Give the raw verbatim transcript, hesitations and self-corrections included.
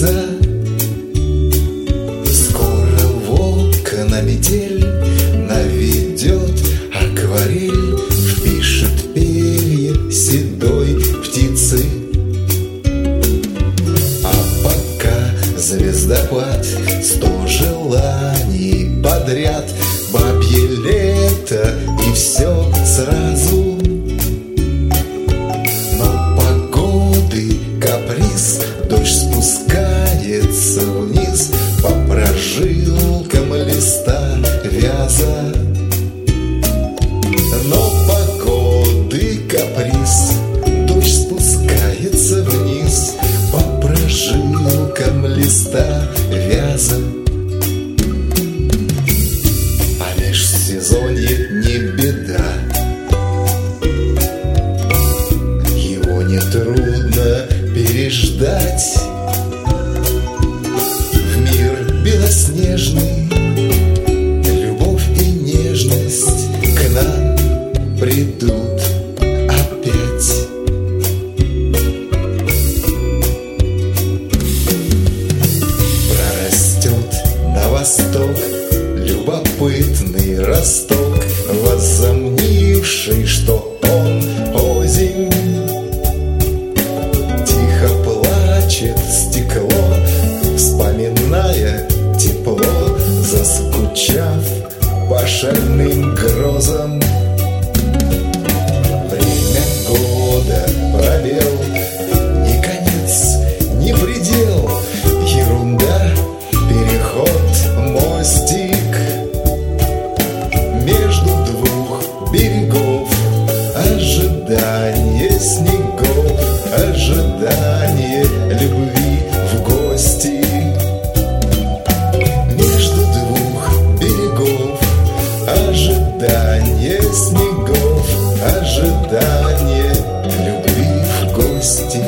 леса. Скоро волк на метель наведет акварель, впишет перья седой птицы. А пока звездопад сто желаний подряд, бабье лето и все сразу. Но погоды каприз, дождь спускается вниз по прожилкам листа вяза. Но погоды каприз, дождь спускается вниз по прожилкам листа вяза. А межсезонье не беда, его нетрудно переждать. В мир белоснежный любовь и нежность к нам придут опять. Прорастет на восток любопытный росток, возомнивший, что он озимь. Тихо плачет стекло, вспоминая тепло, заскучав по шальным грозам. Время года пробел, ни конец, ни предел, ерунда, переход, мостик между двух берегов, ожидание снегов, ожидание любви в гости. Между двух берегов, ожидание снегов, ожидание любви в гости.